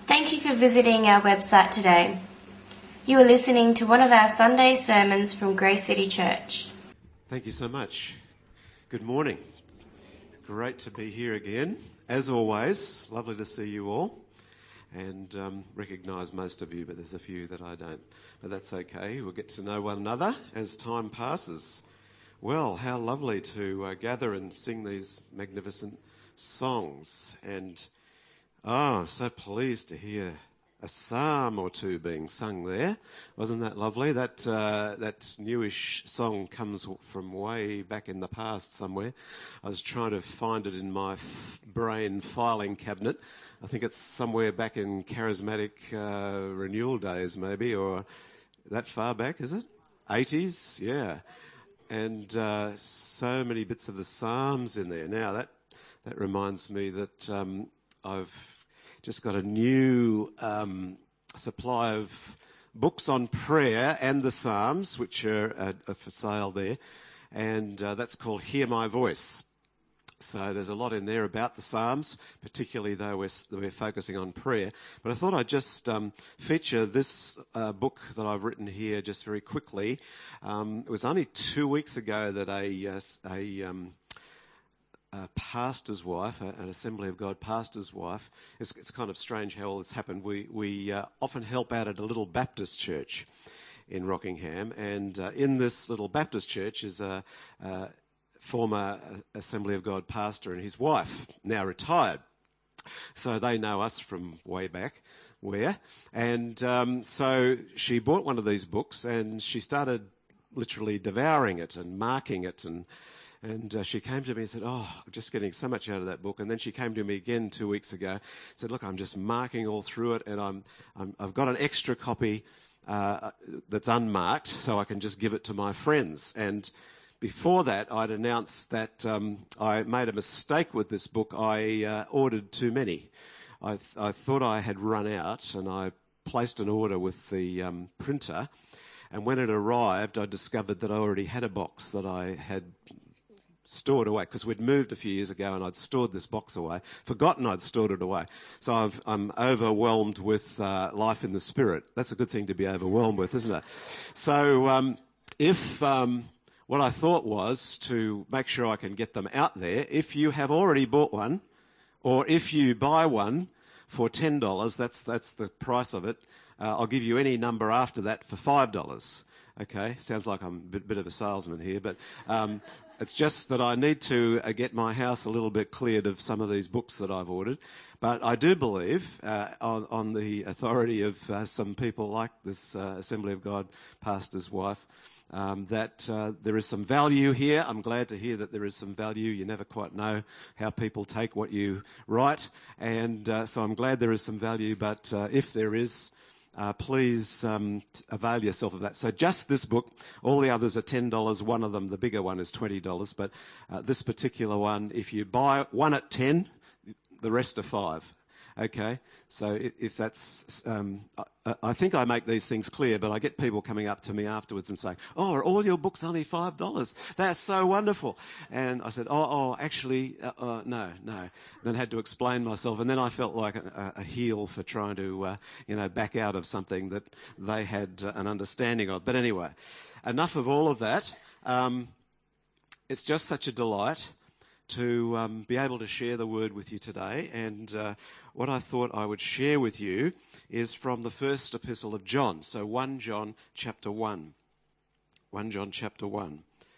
Thank you for visiting our website today. You are listening to one of our Sunday sermons from Grace City Church. Thank you so much. Good morning. It's great to be here again. As always, lovely to see you all. And recognise most of you, but there's a few that I don't. But that's okay. We'll get to know one another as time passes. Well, how lovely to gather and sing these magnificent songs. And I'm so pleased to hear a psalm or two being sung there. Wasn't that lovely? That newish song comes from way back in the past somewhere. I was trying to find it in my brain filing cabinet. I think it's somewhere back in charismatic renewal days maybe, or that far back, is it? 80s? Yeah. And so many bits of the Psalms in there. Now that reminds me that I've just got a new supply of books on prayer and the Psalms, which are for sale there, and that's called Hear My Voice. So there's a lot in there about the Psalms, particularly though we're focusing on prayer. But I thought I'd just feature this book that I've written here just very quickly. It was only 2 weeks ago that a pastor's wife, an Assembly of God pastor's wife. It's kind of strange how all this happened. We often help out at a little Baptist church in Rockingham, and in this little Baptist church is a former Assembly of God pastor and his wife, now retired. So they know us from way back where. And so she bought one of these books and she started literally devouring it and marking it, and she came to me and said, "Oh, I'm just getting so much out of that book." And then she came to me again 2 weeks ago and said, "Look, I'm just marking all through it, and I've got an extra copy that's unmarked, so I can just give it to my friends." And before that, I'd announced that I made a mistake with this book. I ordered too many. I thought I had run out, and I placed an order with the printer. And when it arrived, I discovered that I already had a box that I had stored away, because we'd moved a few years ago and I'd stored this box away, forgotten I'd stored it away. So I'm overwhelmed with life in the Spirit. That's a good thing to be overwhelmed with, isn't it? So what I thought was to make sure I can get them out there, if you have already bought one, or if you buy one for $10, that's the price of it, I'll give you any number after that for $5. Okay, sounds like I'm a bit of a salesman here, but it's just that I need to get my house a little bit cleared of some of these books that I've ordered. But I do believe, on the authority of some people like this Assembly of God pastor's wife, that there is some value here. I'm glad to hear that there is some value. You never quite know how people take what you write, and so I'm glad there is some value. But if there is, please avail yourself of that. So just this book, all the others are $10. One of them, the bigger one, is $20. But this particular one, if you buy one at 10, the rest are 5. Okay, so if that's, I think I make these things clear, but I get people coming up to me afterwards and saying, "Oh, are all your books only $5? That's so wonderful." And I said, actually, no. Then I had to explain myself, and then I felt like a heel for trying to, back out of something that they had an understanding of. But anyway, enough of all of that. It's just such a delight to be able to share the word with you today, and what I thought I would share with you is from the first epistle of John, so 1 John chapter 1. 1 John chapter 1.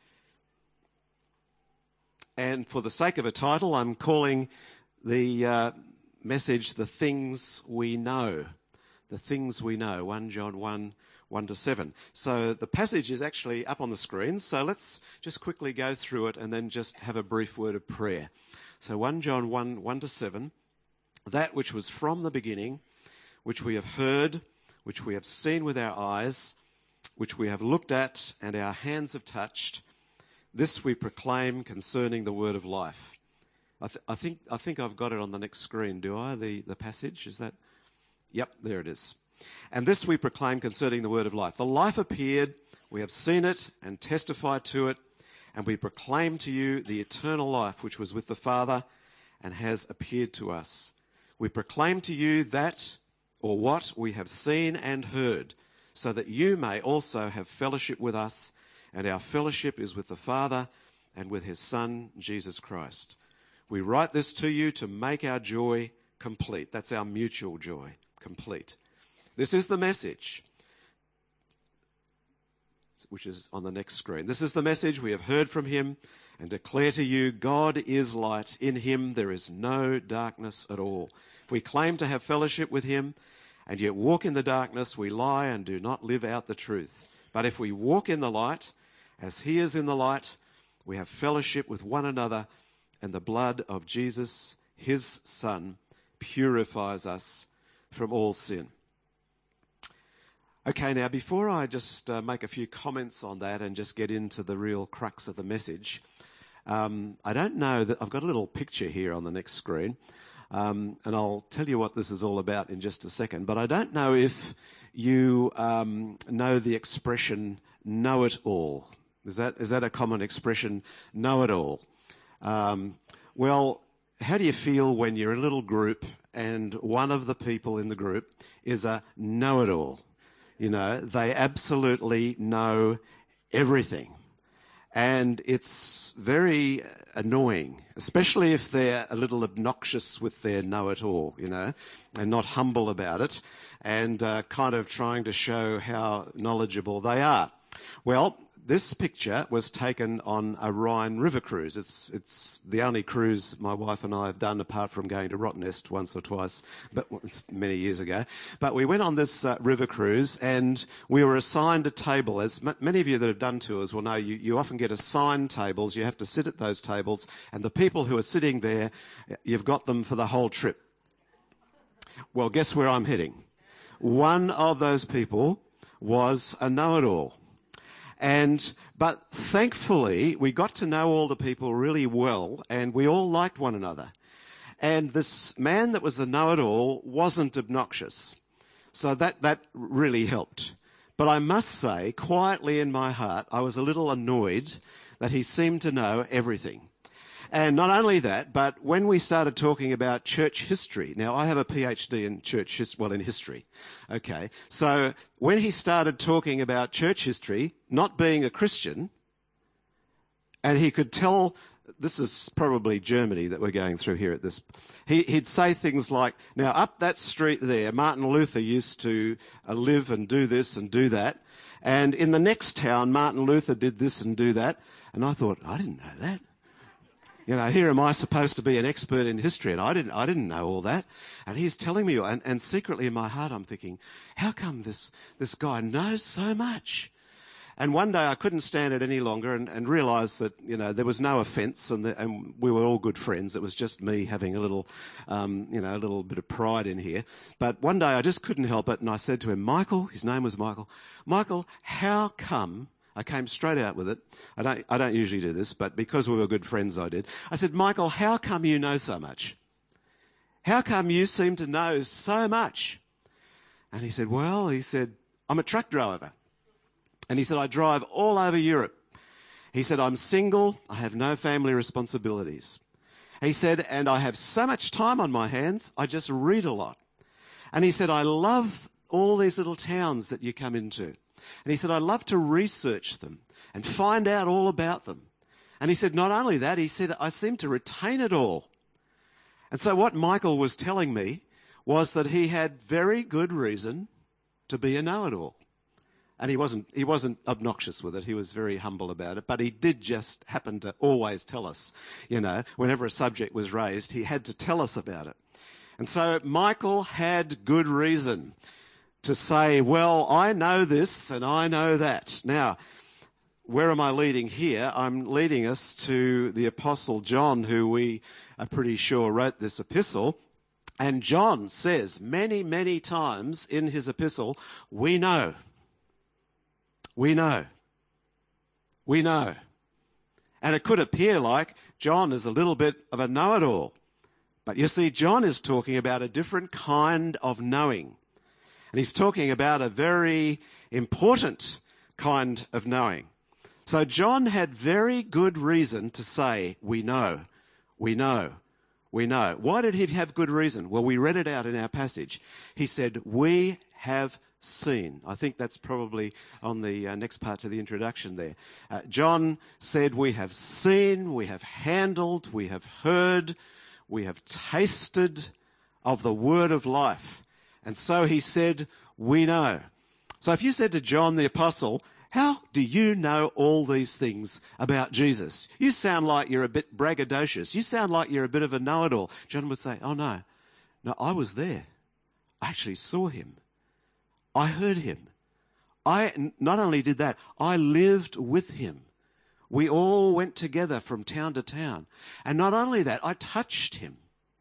And for the sake of a title, I'm calling the message "The Things We Know." The Things We Know, 1 John 1, 1-7. So the passage is actually up on the screen, so let's just quickly go through it and then just have a brief word of prayer. So 1 John 1, 1-7, "That which was from the beginning, which we have heard, which we have seen with our eyes, which we have looked at and our hands have touched, this we proclaim concerning the word of life." I think I've got it on the next screen, do I? The passage, is that? Yep, there it is. "And this we proclaim concerning the word of life. The life appeared, we have seen it and testified to it, and we proclaim to you the eternal life which was with the Father and has appeared to us. We proclaim to you that or what we have seen and heard, so that you may also have fellowship with us, and our fellowship is with the Father and with his Son, Jesus Christ. We write this to you to make our joy complete. That's our mutual joy, complete. This is the message, which is on the next screen. This is the message we have heard from him and declare to you, God is light. In him there is no darkness at all. If we claim to have fellowship with him and yet walk in the darkness, we lie and do not live out the truth. But if we walk in the light, as he is in the light, we have fellowship with one another, and the blood of Jesus, his Son, purifies us from all sin. Okay, now before I just make a few comments on that and just get into the real crux of the message, I don't know that I've got a little picture here on the next screen, and I'll tell you what this is all about in just a second, but I don't know if you know the expression know-it-all. Is that a common expression, know-it-all? Well, how do you feel when you're in a little group and one of the people in the group is a know-it-all? You know, they absolutely know everything. And it's very annoying, especially if they're a little obnoxious with their know-it-all, you know, and not humble about it and kind of trying to show how knowledgeable they are. Well, this picture was taken on a Rhine River cruise. It's the only cruise my wife and I have done apart from going to Rottnest once or twice, but many years ago. But we went on this river cruise and we were assigned a table. As many of you that have done tours will know, you often get assigned tables. You have to sit at those tables, and the people who are sitting there, you've got them for the whole trip. Well, guess where I'm heading? One of those people was a know-it-all. But thankfully, we got to know all the people really well, and we all liked one another. And this man that was the know-it-all wasn't obnoxious. So that really helped. But I must say, quietly in my heart, I was a little annoyed that he seemed to know everything. And not only that, but when we started talking about church history, now I have a PhD in in history. Okay. So when he started talking about church history, not being a Christian, and he could tell, this is probably Germany that we're going through here at this, he'd say things like, now up that street there, Martin Luther used to live and do this and do that. And in the next town, Martin Luther did this and do that. And I thought, I didn't know that. You know, here am I supposed to be an expert in history, and I didn't know all that. And he's telling me, and secretly in my heart I'm thinking, how come this guy knows so much? And one day I couldn't stand it any longer and realised that, you know, there was no offence and we were all good friends. It was just me having a little, a little bit of pride in here. But one day I just couldn't help it, and I said to him, Michael, his name was Michael, how come... I came straight out with it. I don't usually do this, but because we were good friends, I did. I said, Michael, how come you know so much? How come you seem to know so much? And he said, I'm a truck driver. And he said, I drive all over Europe. He said, I'm single. I have no family responsibilities. He said, and I have so much time on my hands, I just read a lot. And he said, I love all these little towns that you come into. And he said, I love to research them and find out all about them. And he said, not only that, he said, I seem to retain it all. And so what Michael was telling me was that he had very good reason to be a know-it-all. And he wasn't obnoxious with it. He was very humble about it. But he did just happen to always tell us, you know, whenever a subject was raised, he had to tell us about it. And so Michael had good reason to say, well, I know this and I know that. Now, where am I leading here? I'm leading us to the Apostle John, who we are pretty sure wrote this epistle. And John says many, many times in his epistle, we know. We know. We know. And it could appear like John is a little bit of a know-it-all. But you see, John is talking about a different kind of knowing. And he's talking about a very important kind of knowing. So John had very good reason to say, we know, we know, We know. Why did he have good reason? Well, we read it out in our passage. He said, we have seen. I think that's probably on the next part to the introduction there. John said, we have seen, we have handled, we have heard, we have tasted of the word of life. And so he said, we know. So if you said to John the Apostle, how do you know all these things about Jesus? You sound like you're a bit braggadocious. You sound like you're a bit of a know-it-all. John would say, oh no, I was there. I actually saw him. I heard him. I not only did that, I lived with him. We all went together from town to town. And not only that, I touched him.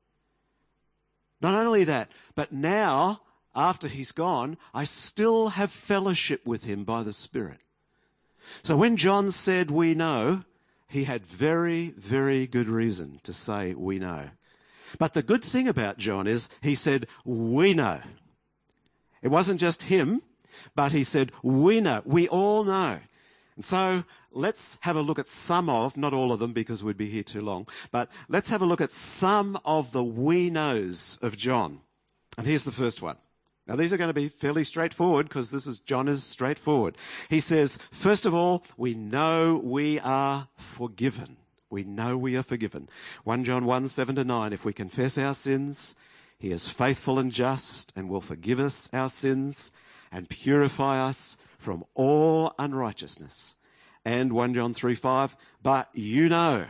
Not only that, but now, after he's gone, I still have fellowship with him by the Spirit. So when John said we know, he had very, very good reason to say we know. But the good thing about John is he said we know. It wasn't just him, but he said we know. We all know. And so let's have a look at some of, not all of them because we'd be here too long, but let's have a look at some of the we knows of John. And here's the first one. Now, these are going to be fairly straightforward because John is straightforward. He says, first of all, we know we are forgiven. We know we are forgiven. 1 John 1, 7-9, if we confess our sins, he is faithful and just and will forgive us our sins and purify us from all unrighteousness. And 1 John 3, 5, but you know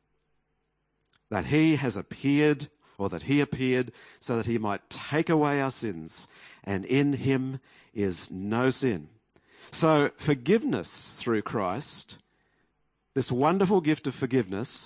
that he has appeared, or that he appeared so that he might take away our sins, and in him is no sin. So forgiveness through Christ, this wonderful gift of forgiveness,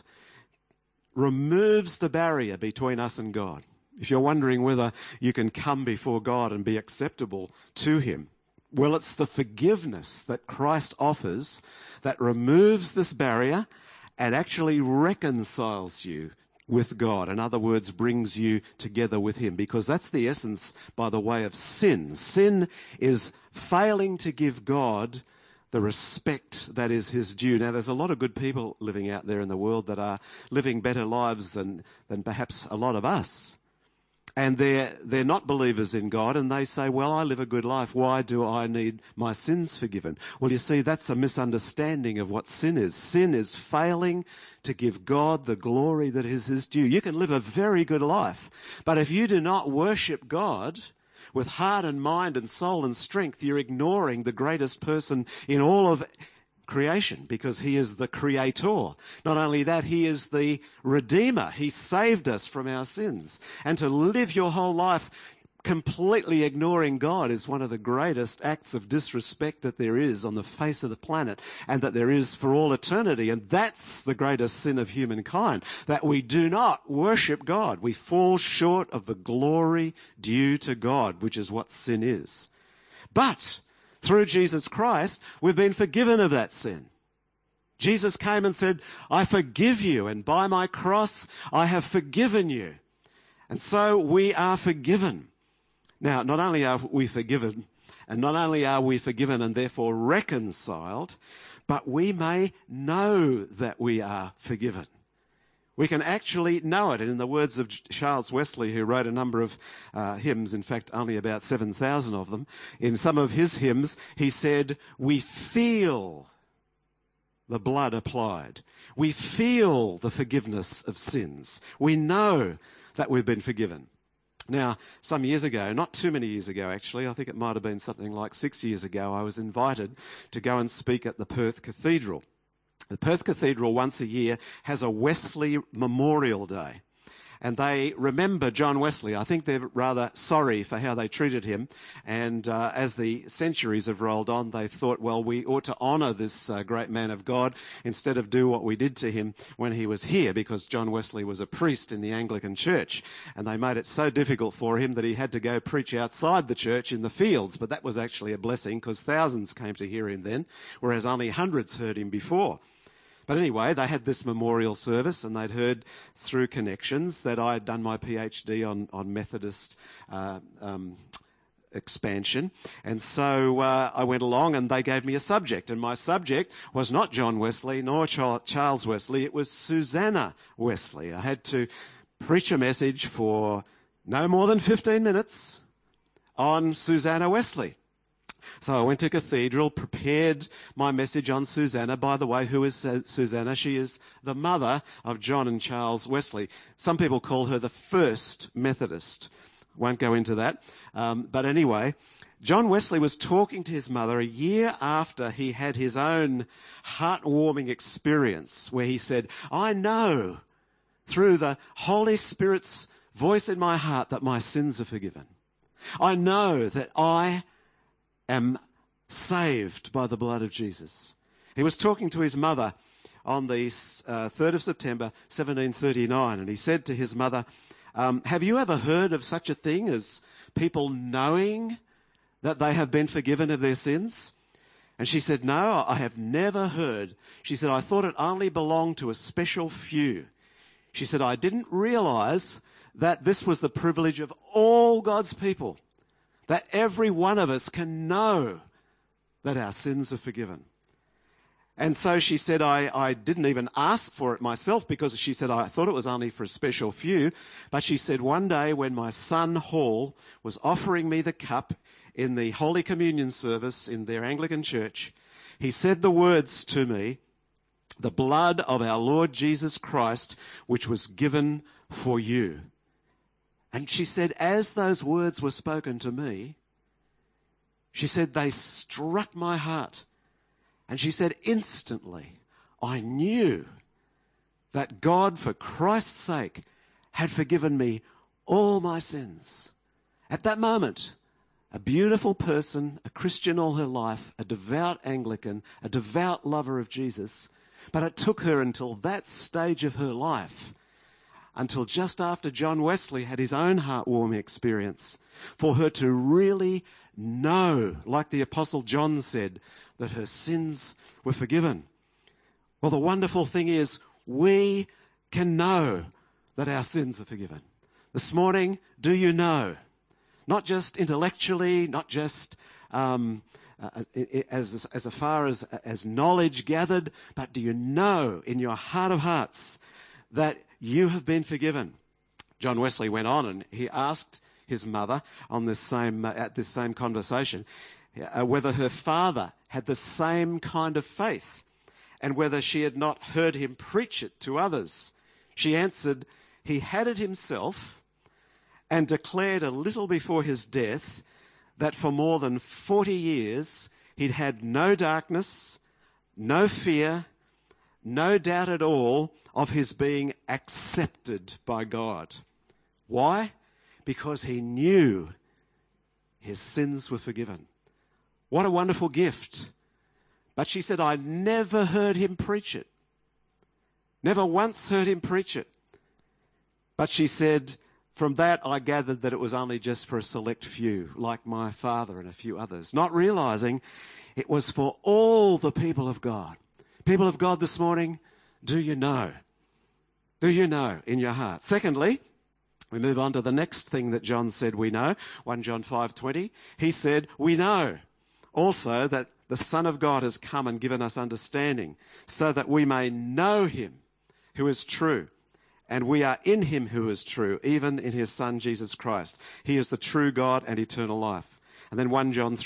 removes the barrier between us and God. If you're wondering whether you can come before God and be acceptable to him, well, it's the forgiveness that Christ offers that removes this barrier and actually reconciles you with God. In other words, brings you together with him, because that's the essence, by the way, of sin. Sin is failing to give God the respect that is his due. Now, there's a lot of good people living out there in the world that are living better lives than perhaps a lot of us. And they're not believers in God, and they say, well, I live a good life. Why do I need my sins forgiven? Well, you see, that's a misunderstanding of what sin is. Sin is failing to give God the glory that is his due. You can live a very good life, but if you do not worship God with heart and mind and soul and strength, you're ignoring the greatest person in all of creation, because he is the creator. Not only that, he is the redeemer. He saved us from our sins. And to live your whole life completely ignoring God is one of the greatest acts of disrespect that there is on the face of the planet, and that there is for all eternity. And that's the greatest sin of humankind, that we do not worship God. We fall short of the glory due to God, which is what sin is. But through Jesus Christ, we've been forgiven of that sin. Jesus came and said, I forgive you, and by my cross I have forgiven you. And so we are forgiven. Now, not only are we forgiven, and therefore reconciled, but we may know that we are forgiven. We can actually know it. And in the words of Charles Wesley, who wrote a number of hymns, in fact, only about 7,000 of them, in some of his hymns, he said, we feel the blood applied. We feel the forgiveness of sins. We know that we've been forgiven. Now, some years ago, not too many years ago actually, I think it might have been something like 6 years ago, I was invited to go and speak at the Perth Cathedral. The Perth Cathedral once a year has a Wesley Memorial Day, and they remember John Wesley. I think they're rather sorry for how they treated him, and as the centuries have rolled on, they thought, well, we ought to honour this great man of God instead of do what we did to him when he was here, because John Wesley was a priest in the Anglican Church, and they made it so difficult for him that he had to go preach outside the church in the fields. But that was actually a blessing, because thousands came to hear him then, whereas only hundreds heard him before. But anyway, they had this memorial service, and they'd heard through connections that I had done my PhD on Methodist expansion. And so I went along, and they gave me a subject. And my subject was not John Wesley nor Charles Wesley. It was Susanna Wesley. I had to preach a message for no more than 15 minutes on Susanna Wesley. So I went to Cathedral, prepared my message on Susanna. By the way, who is Susanna? She is the mother of John and Charles Wesley. Some people call her the first Methodist. Won't go into that. But anyway, John Wesley was talking to his mother a year after he had his own heartwarming experience where he said, I know through the Holy Spirit's voice in my heart that my sins are forgiven. I know that I am saved by the blood of Jesus. He was talking to his mother on the 3rd of September, 1739, and he said to his mother, have you ever heard of such a thing as people knowing that they have been forgiven of their sins? And she said, no, I have never heard. She said, I thought it only belonged to a special few. She said, I didn't realize that this was the privilege of all God's people, that every one of us can know that our sins are forgiven. And so she said, I didn't even ask for it myself because she said, I thought it was only for a special few. But she said, one day when my son Hall was offering me the cup in the Holy Communion service in their Anglican church, he said the words to me, the blood of our Lord Jesus Christ, which was given for you. And she said, as those words were spoken to me, she said, they struck my heart. And she said, instantly, I knew that God, for Christ's sake, had forgiven me all my sins. At that moment, a beautiful person, a Christian all her life, a devout Anglican, a devout lover of Jesus, but it took her until that stage of her life, until just after John Wesley had his own heartwarming experience, for her to really know, like the Apostle John said, that her sins were forgiven. Well, the wonderful thing is we can know that our sins are forgiven. This morning, do you know? Not just intellectually, not just as far as knowledge gathered, but do you know in your heart of hearts that you have been forgiven? John Wesley went on and he asked his mother on at this same conversation whether her father had the same kind of faith and whether she had not heard him preach it to others. She answered, he had it himself and declared a little before his death that for more than 40 years he'd had no darkness, no fear, no doubt at all of his being accepted by God. Why? Because he knew his sins were forgiven. What a wonderful gift. But she said, I never heard him preach it. Never once heard him preach it. But she said, from that I gathered that it was only just for a select few, like my father and a few others, not realizing it was for all the people of God. People of God this morning, do you know? Do you know in your heart? Secondly, we move on to the next thing that John said we know, 1 John 5:20. He said, we know also that the Son of God has come and given us understanding so that we may know him who is true. And we are in him who is true, even in his Son, Jesus Christ. He is the true God and eternal life. And then 1 John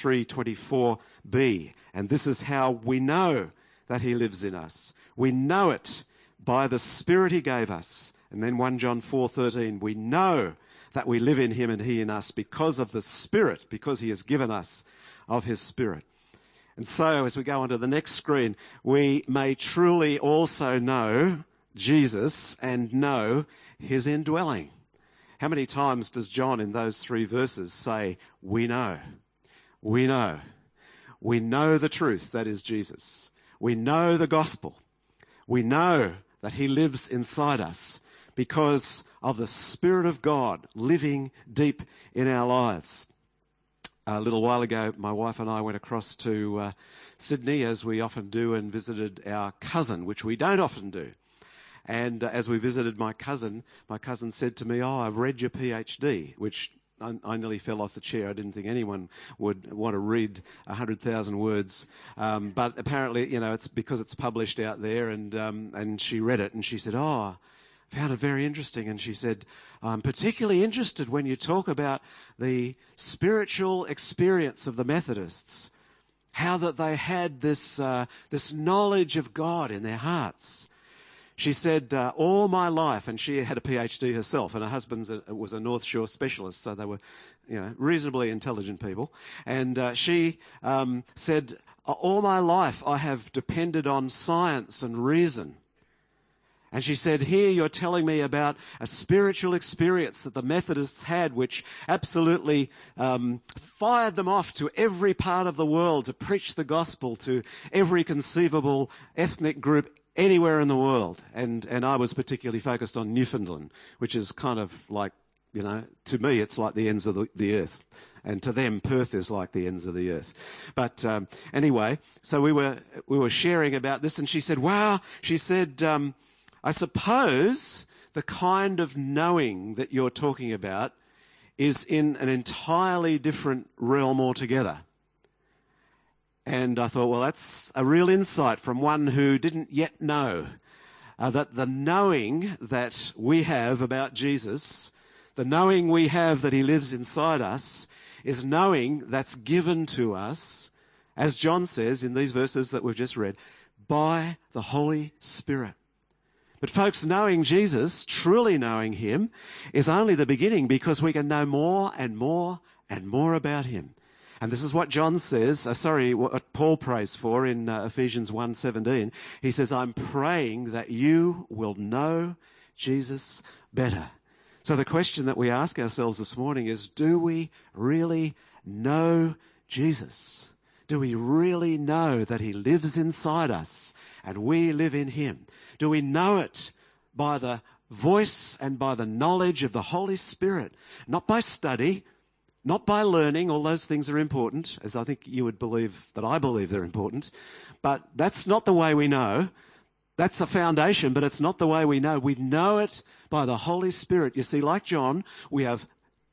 3:24b. And this is how we know that he lives in us. We know it by the Spirit he gave us. And then 1 John 4:13. We know that we live in him and he in us because of the Spirit, because he has given us of his Spirit. And so as we go on to the next screen, we may truly also know Jesus and know his indwelling. How many times does John in those 3 verses say, we know, we know, we know the truth, that is Jesus. We know the gospel. We know that he lives inside us because of the Spirit of God living deep in our lives. A little while ago, my wife and I went across to Sydney, as we often do, and visited our cousin, which we don't often do. And as we visited my cousin said to me, I've read your PhD, which I nearly fell off the chair. I didn't think anyone would want to read 100,000 words. But apparently, it's because it's published out there, and she read it, and she said, found it very interesting. And she said, I'm particularly interested when you talk about the spiritual experience of the Methodists, how that they had this knowledge of God in their hearts. She said, all my life, and she had a PhD herself, and her husband was a North Shore specialist, so they were, reasonably intelligent people. And she said, all my life I have depended on science and reason. And she said, here you're telling me about a spiritual experience that the Methodists had, which absolutely fired them off to every part of the world to preach the gospel to every conceivable ethnic group anywhere in the world. And I was particularly focused on Newfoundland, which is kind of like, to me it's like the ends of the earth. And to them, Perth is like the ends of the earth. But anyway, so we were sharing about this, and she said, wow, she said, I suppose the kind of knowing that you're talking about is in an entirely different realm altogether. And I thought, well, that's a real insight from one who didn't yet know that the knowing that we have about Jesus, the knowing we have that he lives inside us, is knowing that's given to us, as John says in these verses that we've just read, by the Holy Spirit. But folks, knowing Jesus, truly knowing him, is only the beginning, because we can know more and more and more about him. And this is what John says, what Paul prays for in Ephesians 1:17. He says, I'm praying that you will know Jesus better. So the question that we ask ourselves this morning is, do we really know Jesus? Do we really know that he lives inside us and we live in him? Do we know it by the voice and by the knowledge of the Holy Spirit? Not by study, not by learning. All those things are important, as I think you would believe that I believe they're important. But that's not the way we know. That's a foundation, but it's not the way we know. We know it by the Holy Spirit. You see, like John, we have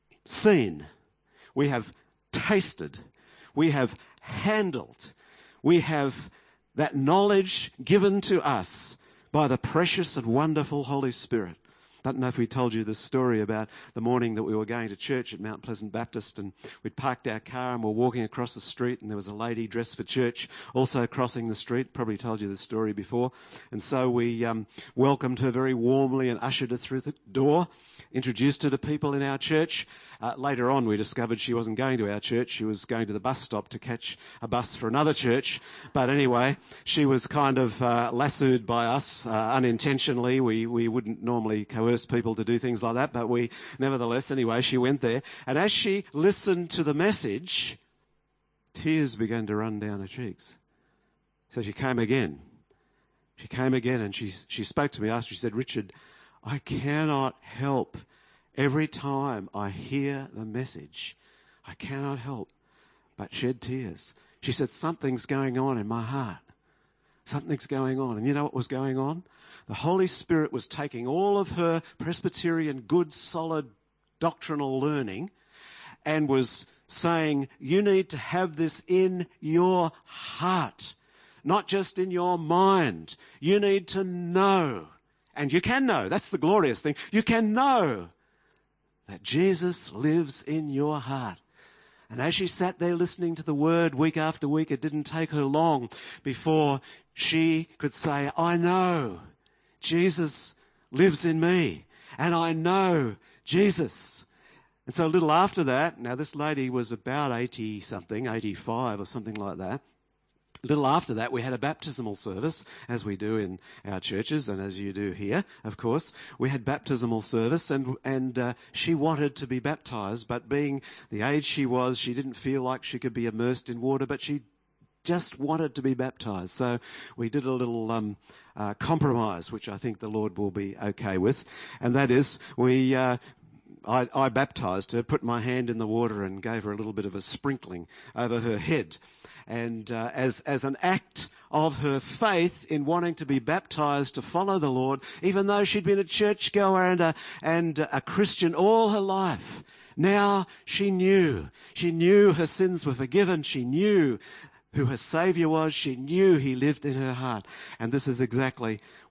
seen, we have tasted, we have handled, we have that knowledge given to us by the precious and wonderful Holy Spirit. I don't know if we told you this story about the morning that we were going to church at Mount Pleasant Baptist, and we'd parked our car and we're walking across the street, and there was a lady dressed for church also crossing the street. Probably told you this story before. And so we welcomed her very warmly and ushered her through the door, introduced her to people in our church. Later on, we discovered she wasn't going to our church. She was going to the bus stop to catch a bus for another church. But anyway, she was kind of lassoed by us unintentionally. We wouldn't normally coerce people to do things like that, but nevertheless, anyway, she went there. And as she listened to the message, tears began to run down her cheeks. So she came again. She came again, and she spoke to me after. She said, Richard, I cannot help. Every time I hear the message, I cannot help but shed tears. She said, something's going on in my heart. Something's going on. And you know what was going on? The Holy Spirit was taking all of her Presbyterian good, solid doctrinal learning and was saying, you need to have this in your heart, not just in your mind. You need to know. And you can know. That's the glorious thing. You can know that Jesus lives in your heart. And as she sat there listening to the word week after week, it didn't take her long before she could say, I know Jesus lives in me, and I know Jesus. And so a little after that, now this lady was about 80-something, 85 or something like that. A little after that, we had a baptismal service, as we do in our churches and as you do here, of course. We had baptismal service, and she wanted to be baptized, but being the age she was, she didn't feel like she could be immersed in water, but she just wanted to be baptized. So we did a little compromise, which I think the Lord will be okay with, and that is I baptized her, put my hand in the water and gave her a little bit of a sprinkling over her head. And as an act of her faith in wanting to be baptized to follow the Lord, even though she'd been a churchgoer and a Christian all her life, now she knew her sins were forgiven. She knew who her Saviour was. She knew he lived in her heart. And this is exactly what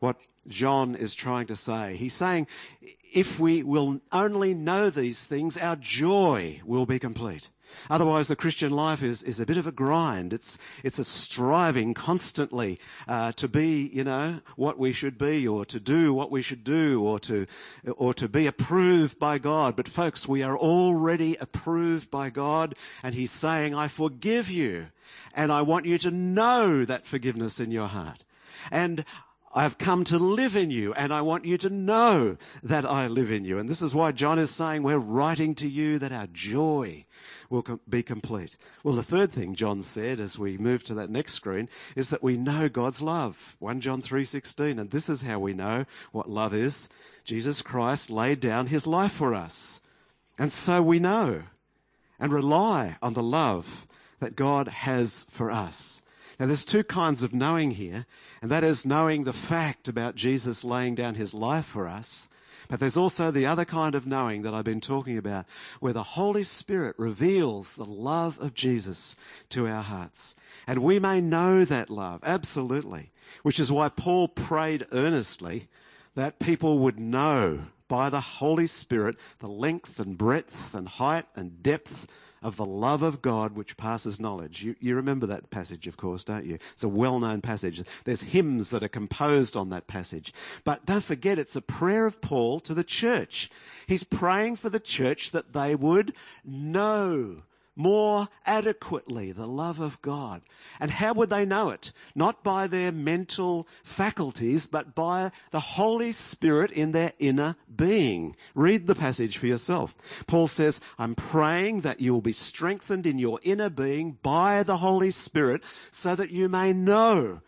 John is trying to say. He's saying, if we will only know these things, our joy will be complete. Otherwise, the Christian life is a bit of a grind. It's a striving constantly to be, what we should be, or to do what we should do, or to be approved by God. But folks, we are already approved by God, and He's saying, I forgive you, and I want you to know that forgiveness in your heart. And I've come to live in you, and I want you to know that I live in you. And this is why John is saying, we're writing to you that our joy will be complete. Well, the third thing John said as we move to that next screen is that we know God's love. 1 John 3:16, and this is how we know what love is. Jesus Christ laid down his life for us. And so we know and rely on the love that God has for us. Now, there's two kinds of knowing here, and that is knowing the fact about Jesus laying down his life for us. But there's also the other kind of knowing that I've been talking about, where the Holy Spirit reveals the love of Jesus to our hearts. And we may know that love, absolutely, which is why Paul prayed earnestly that people would know by the Holy Spirit the length and breadth and height and depth of the love of God which passes knowledge. You remember that passage, of course, don't you? It's a well-known passage. There's hymns that are composed on that passage. But don't forget, it's a prayer of Paul to the church. He's praying for the church that they would know more adequately the love of God. And how would they know it? Not by their mental faculties, but by the Holy Spirit in their inner being. Read the passage for yourself. Paul says, I'm praying that you will be strengthened in your inner being by the Holy Spirit so that you may know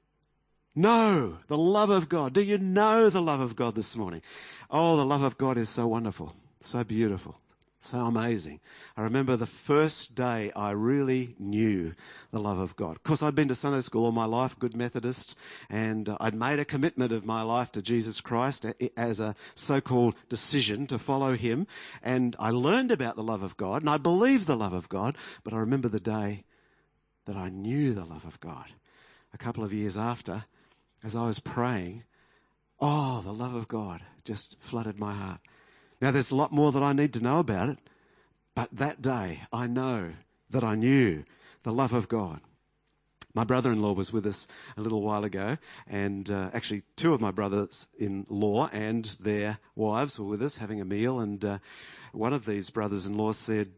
the love of God. Do you know the love of God this morning? Oh, the love of God is so wonderful, so beautiful. So amazing. I remember the first day I really knew the love of God. Of course, I'd been to Sunday school all my life, good Methodist, and I'd made a commitment of my life to Jesus Christ as a so-called decision to follow him. And I learned about the love of God, and I believed the love of God, but I remember the day that I knew the love of God. A couple of years after, as I was praying, the love of God just flooded my heart. Now, there's a lot more that I need to know about it, but that day I know that I knew the love of God. My brother-in-law was with us a little while ago, and actually two of my brothers-in-law and their wives were with us having a meal, and one of these brothers-in-law said,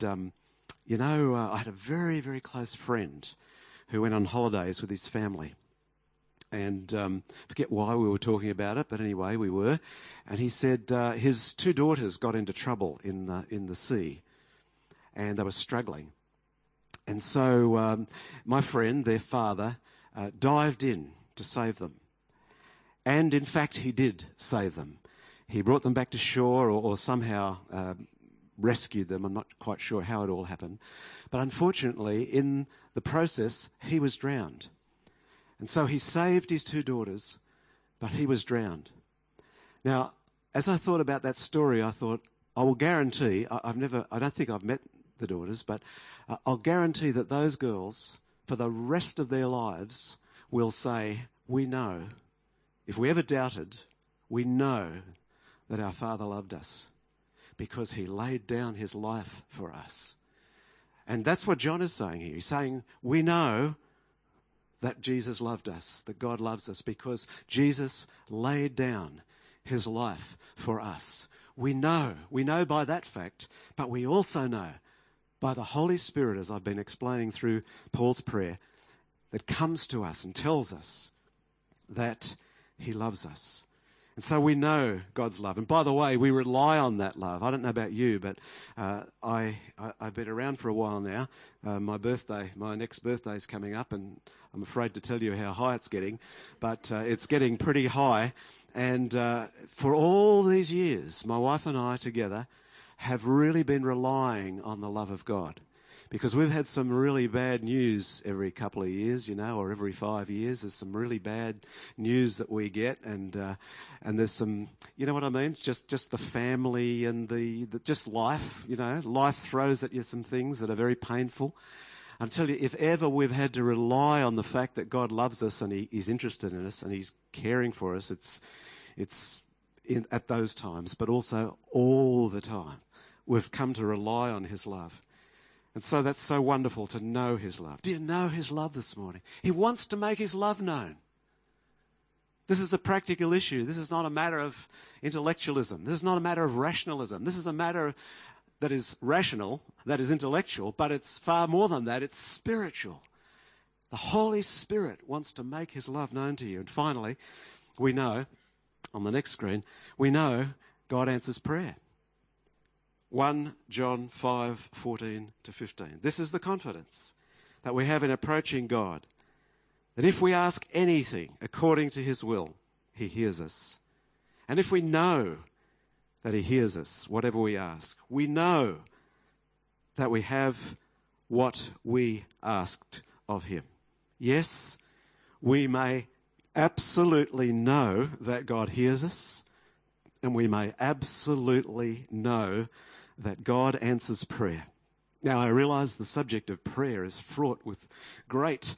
I had a very, very close friend who went on holidays with his family. And forget why we were talking about it, but anyway, we were. And he said his two daughters got into trouble in the sea, and they were struggling. And so my friend, their father, dived in to save them. And in fact, he did save them. He brought them back to shore or somehow rescued them. I'm not quite sure how it all happened. But unfortunately, in the process, he was drowned. And so he saved his two daughters, but he was drowned. Now, as I thought about that story, I thought, I will guarantee, I don't think I've met the daughters, but I'll guarantee that those girls, for the rest of their lives, will say, we know, if we ever doubted, we know that our Father loved us because he laid down his life for us. And that's what John is saying here. He's saying, we know that Jesus loved us, that God loves us, because Jesus laid down his life for us. We know by that fact, but we also know by the Holy Spirit, as I've been explaining through Paul's prayer, that comes to us and tells us that he loves us. And so we know God's love. And by the way, we rely on that love. I don't know about you, but I've been around for a while now. My next birthday is coming up, and I'm afraid to tell you how high it's getting, but it's getting pretty high. And for all these years, my wife and I together have really been relying on the love of God. Because we've had some really bad news every couple of years, or every 5 years. There's some really bad news that we get, and there's some, you know what I mean? It's just the family and the just life, Life throws at you some things that are very painful. I tell you, if ever we've had to rely on the fact that God loves us and he's interested in us and he's caring for us, It's at those times, but also all the time. We've come to rely on his love. And so that's so wonderful to know his love. Do you know his love this morning? He wants to make his love known. This is a practical issue. This is not a matter of intellectualism. This is not a matter of rationalism. This is a matter that is rational, that is intellectual, but it's far more than that. It's spiritual. The Holy Spirit wants to make his love known to you. And finally, we know, on the next screen, we know God answers prayer. 1 John 5:14-15. This is the confidence that we have in approaching God, that if we ask anything according to his will, he hears us. And if we know that he hears us, whatever we ask, we know that we have what we asked of him. Yes, we may absolutely know that God hears us, and we may absolutely know that God answers prayer. Now, I realize the subject of prayer is fraught with great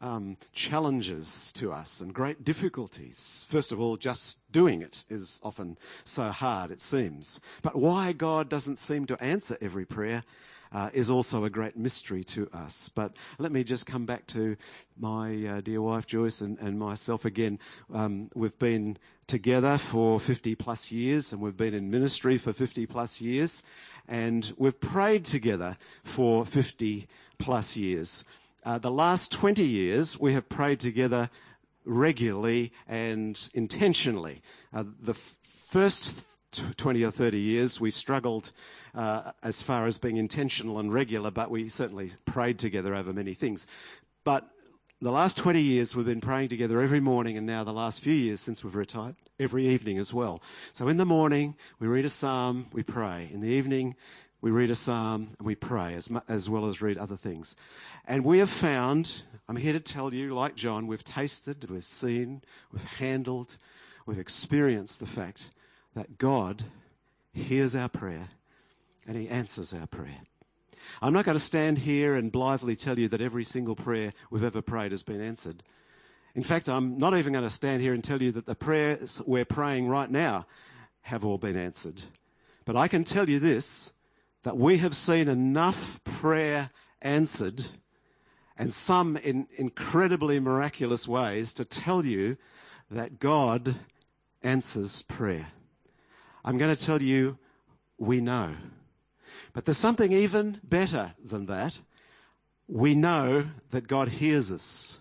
challenges to us and great difficulties. First of all, just doing it is often so hard, it seems. But why God doesn't seem to answer every prayer is also a great mystery to us. But let me just come back to my dear wife Joyce and myself again. We've been together for 50 plus years, and we've been in ministry for 50 plus years, and we've prayed together for 50 plus years. The last 20 years we have prayed together regularly and intentionally. The first 20 or 30 years we struggled as far as being intentional and regular, but we certainly prayed together over many things. But the last 20 years we've been praying together every morning, and now the last few years since we've retired, every evening as well. So in the morning we read a psalm, we pray. In the evening we read a psalm and we pray, as well as read other things. And we have found, I'm here to tell you, like John, we've tasted, we've seen, we've handled, we've experienced the fact that God hears our prayer and he answers our prayer. I'm not going to stand here and blithely tell you that every single prayer we've ever prayed has been answered. In fact, I'm not even going to stand here and tell you that the prayers we're praying right now have all been answered. But I can tell you this, that we have seen enough prayer answered, and some in incredibly miraculous ways, to tell you that God answers prayer. I'm going to tell you, we know. But there's something even better than that. We know that God hears us.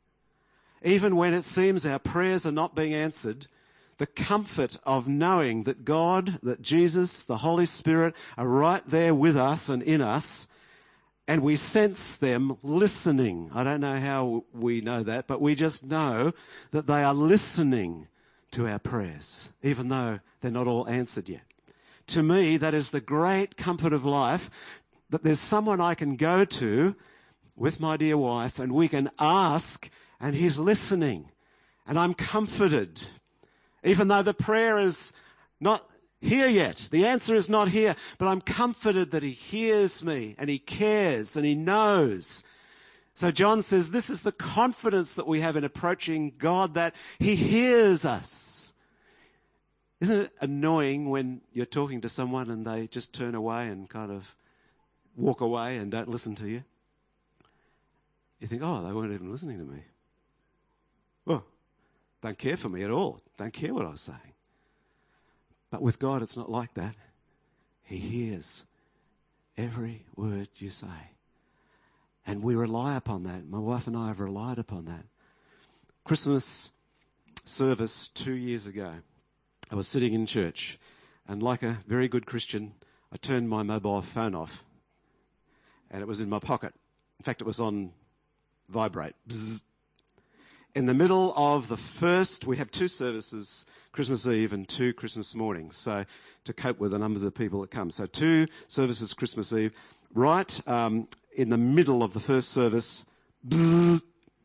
Even when it seems our prayers are not being answered, the comfort of knowing that God, that Jesus, the Holy Spirit are right there with us and in us, and we sense them listening. I don't know how we know that, but we just know that they are listening to our prayers, even though they're not all answered yet. To me, that is the great comfort of life, that there's someone I can go to with my dear wife and we can ask and he's listening. And I'm comforted, even though the prayer is not here yet. The answer is not here, but I'm comforted that he hears me and he cares and he knows. So John says this is the confidence that we have in approaching God, that he hears us. Isn't it annoying when you're talking to someone and they just turn away and kind of walk away and don't listen to you? You think, oh, they weren't even listening to me. Well, don't care for me at all. Don't care what I was saying. But with God, it's not like that. He hears every word you say. And we rely upon that. My wife and I have relied upon that. Christmas service 2 years ago, I was sitting in church, and like a very good Christian, I turned my mobile phone off, and it was in my pocket. In fact, it was on vibrate. Bzzz. In the middle of the first, we have 2 services, Christmas Eve and 2 Christmas mornings, so to cope with the numbers of people that come. So 2 services Christmas Eve, right in the middle of the first service, bzzz.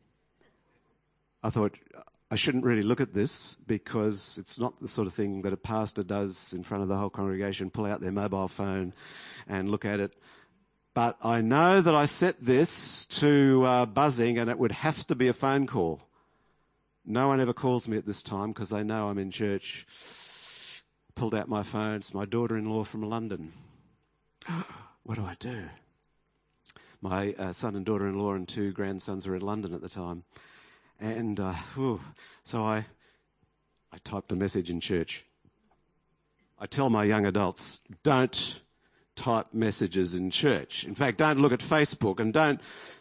I thought, I shouldn't really look at this because it's not the sort of thing that a pastor does in front of the whole congregation, pull out their mobile phone and look at it. But I know that I set this to buzzing and it would have to be a phone call. No one ever calls me at this time because they know I'm in church. Pulled out my phone. It's my daughter-in-law from London. What do I do? My son and daughter-in-law and 2 grandsons were in London at the time. And so I typed a message in church. I tell my young adults, don't type messages in church. In fact, don't look at Facebook and don't,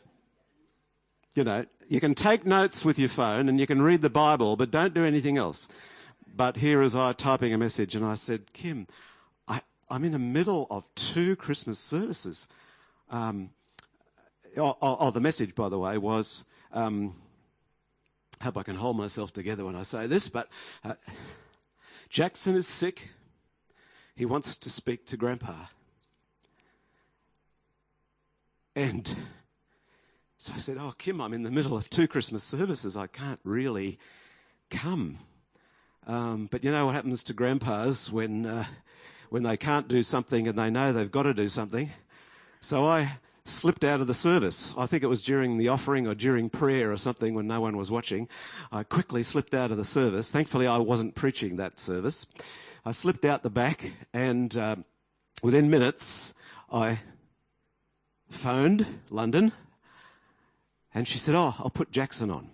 you can take notes with your phone and you can read the Bible, but don't do anything else. But here is I typing a message, and I said, Kim, I'm in the middle of 2 Christmas services. The message, by the way, was, hope I can hold myself together when I say this, but Jackson is sick. He wants to speak to Grandpa. And so I said, Kim, I'm in the middle of 2 Christmas services. I can't really come. But you know what happens to grandpas when they can't do something and they know they've got to do something? So I slipped out of the service. I think it was during the offering or during prayer or something when no one was watching. I quickly slipped out of the service. Thankfully, I wasn't preaching that service. I slipped out the back, and within minutes, I phoned London, and she said, I'll put Jackson on.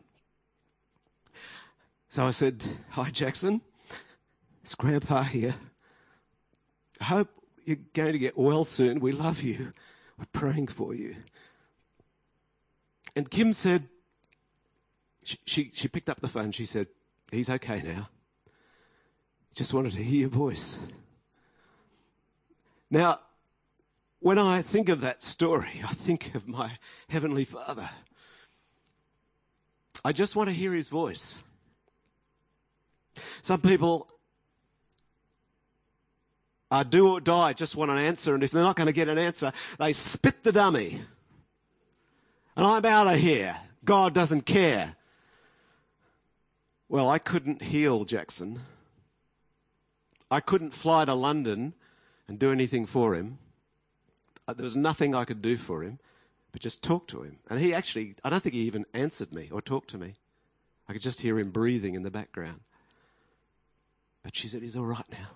So I said, hi, Jackson. It's Grandpa here. I hope you're going to get well soon. We love you. We're praying for you. And Kim said, she picked up the phone. She said, he's okay now. Just wanted to hear your voice. Now, when I think of that story, I think of my Heavenly Father. I just want to hear his voice. Some people do or die, just want an answer, and if they're not going to get an answer, they spit the dummy. And I'm out of here. God doesn't care. Well, I couldn't heal Jackson. I couldn't fly to London and do anything for him. There was nothing I could do for him, but just talk to him. And he actually, I don't think he even answered me or talked to me. I could just hear him breathing in the background. But she said, he's all right now.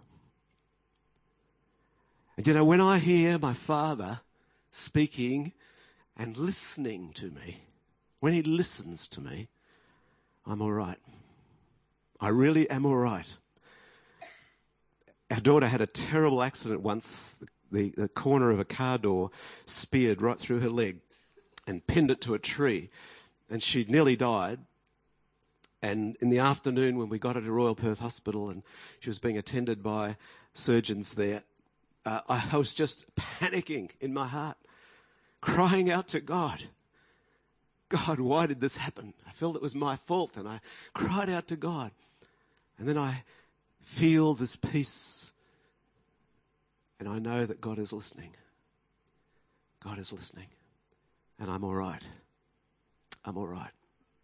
And when I hear my Father speaking and listening to me, when he listens to me, I'm all right. I really am all right. Our daughter had a terrible accident once. The corner of a car door speared right through her leg and pinned it to a tree. And she nearly died. And in the afternoon when we got her to Royal Perth Hospital and she was being attended by surgeons there, I was just panicking in my heart, crying out to God. God, why did this happen? I felt it was my fault, and I cried out to God. And then I feel this peace, and I know that God is listening. God is listening, and I'm all right. I'm all right.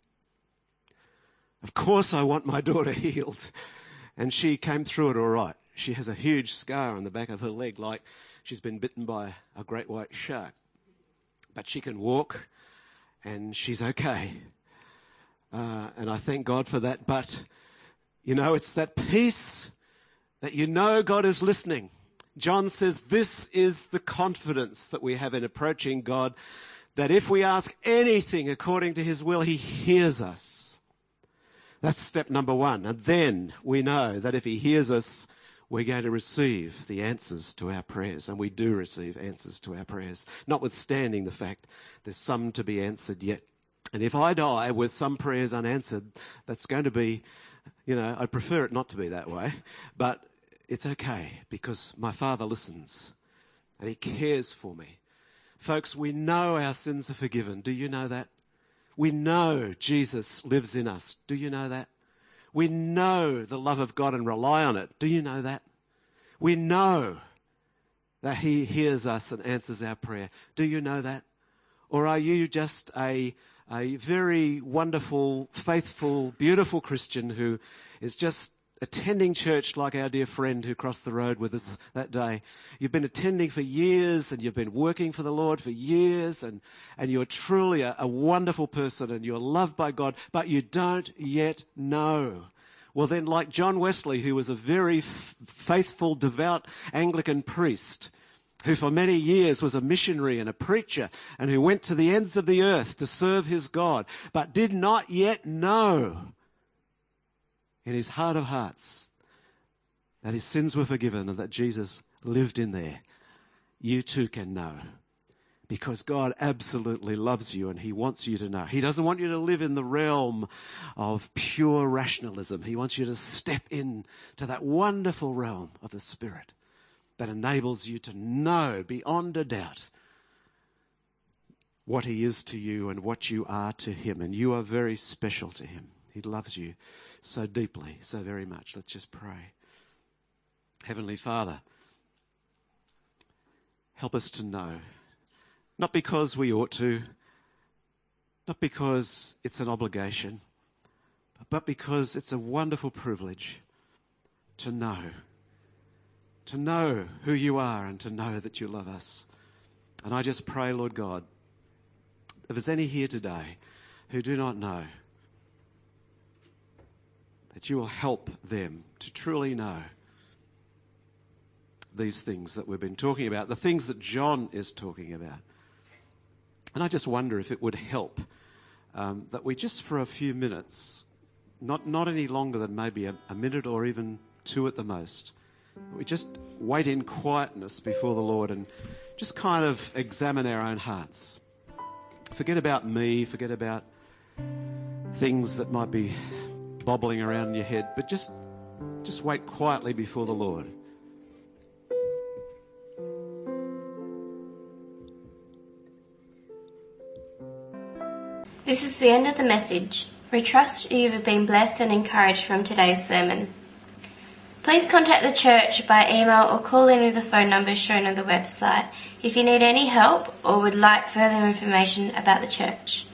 Of course I want my daughter healed, and she came through it all right. She has a huge scar on the back of her leg, like she's been bitten by a great white shark. But she can walk, and she's okay. And I thank God for that. But, it's that peace that God is listening. John says this is the confidence that we have in approaching God, that if we ask anything according to his will, he hears us. That's step number 1. And then we know that if he hears us, we're going to receive the answers to our prayers, and we do receive answers to our prayers, notwithstanding the fact there's some to be answered yet. And if I die with some prayers unanswered, that's going to be, I'd prefer it not to be that way, but it's okay because my Father listens and he cares for me. Folks, we know our sins are forgiven. Do you know that? We know Jesus lives in us. Do you know that? We know the love of God and rely on it. Do you know that? We know that he hears us and answers our prayer. Do you know that? Or are you just a very wonderful, faithful, beautiful Christian who is just attending church like our dear friend who crossed the road with us that day. You've been attending for years and you've been working for the Lord for years and you're truly a wonderful person and you're loved by God, but you don't yet know. Well then, like John Wesley, who was a very faithful, devout Anglican priest, who for many years was a missionary and a preacher and who went to the ends of the earth to serve his God, but did not yet know in his heart of hearts that his sins were forgiven and that Jesus lived in there. You too can know, because God absolutely loves you and he wants you to know. He doesn't want you to live in the realm of pure rationalism. He wants you to step in to that wonderful realm of the Spirit that enables you to know beyond a doubt what he is to you and what you are to him. And you are very special to him. He loves you so deeply, so very much. Let's just pray. Heavenly Father, help us to know, not because we ought to, not because it's an obligation, but because it's a wonderful privilege to know who you are and to know that you love us. And I just pray, Lord God, if there's any here today who do not know, that you will help them to truly know these things that we've been talking about, the things that John is talking about. And I just wonder if it would help that we just for a few minutes, not any longer than maybe a minute or even two at the most, we just wait in quietness before the Lord and just kind of examine our own hearts. Forget about me, forget about things that might be bobbling around in your head, but just wait quietly before the Lord. This is the end of the message. We trust you have been blessed and encouraged from today's sermon. Please contact the church by email or call in with the phone numbers shown on the website if you need any help or would like further information about the church.